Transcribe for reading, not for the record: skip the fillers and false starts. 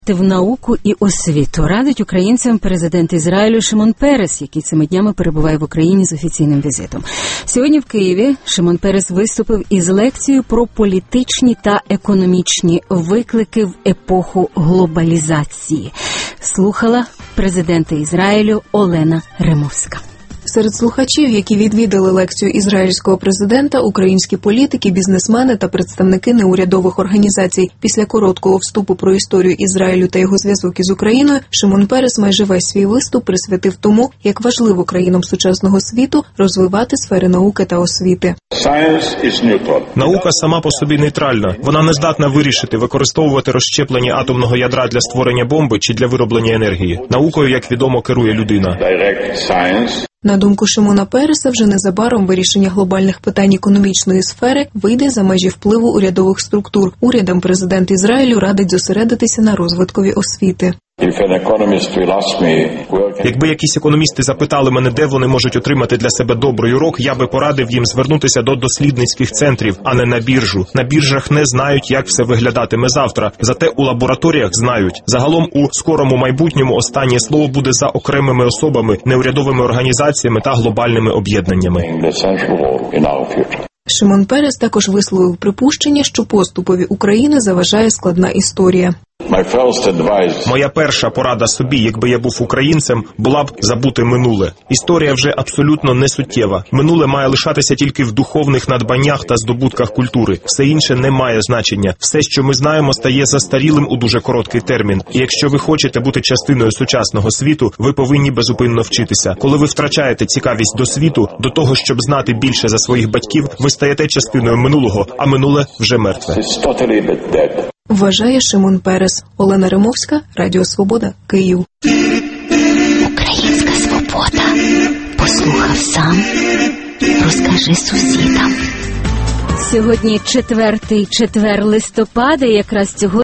В науку і освіту радить українцям президент Ізраїлю Шимон Перес, який цими днями перебуває в Україні з офіційним візитом. Сьогодні в Києві Шимон Перес виступив із лекцією про політичні та економічні виклики в епоху глобалізації. Слухала президента Ізраїлю Олена Римовська. Серед слухачів, які відвідали лекцію ізраїльського президента, українські політики, бізнесмени та представники неурядових організацій. Після короткого вступу про історію Ізраїлю та його зв'язок із Україною, Шимон Перес майже весь свій виступ присвятив тому, як важливо країнам сучасного світу розвивати сфери науки та освіти. Наука сама по собі нейтральна. Вона не здатна вирішити, використовувати розщеплення атомного ядра для створення бомби чи для вироблення енергії. Наукою, як відомо, керує людина. На думку Шимона Переса, вже незабаром вирішення глобальних питань економічної сфери вийде за межі впливу урядових структур. Урядам президент Ізраїлю радить зосередитися на розвиткові освіти. Якби якісь економісти запитали мене, де вони можуть отримати для себе добрий урок, я би порадив їм звернутися до дослідницьких центрів, а не на біржу. На біржах не знають, як все виглядатиме завтра, зате у лабораторіях знають. Загалом у скорому майбутньому останнє слово буде за окремими особами, неурядовими організаціями та глобальними об'єднаннями. Шимон Перес також висловив припущення, що поступові України заважає складна історія. Моя перша порада собі, якби я був українцем, була б забути минуле. Історія вже абсолютно не суттєва. Минуле має лишатися тільки в духовних надбаннях та здобутках культури. Все інше не має значення. Все, що ми знаємо, стає застарілим у дуже короткий термін. І якщо ви хочете бути частиною сучасного світу, ви повинні безупинно вчитися. Коли ви втрачаєте цікавість до світу, до того, щоб знати більше за своїх батьків, ви стаєте частиною минулого, а минуле вже мертве. Вважає Шимон Перес. Олена Римовська, Радіо Свобода, Київ. Українська свобода. Послухав сам, розкажи сусідам. Сьогодні 4 листопада, якраз цього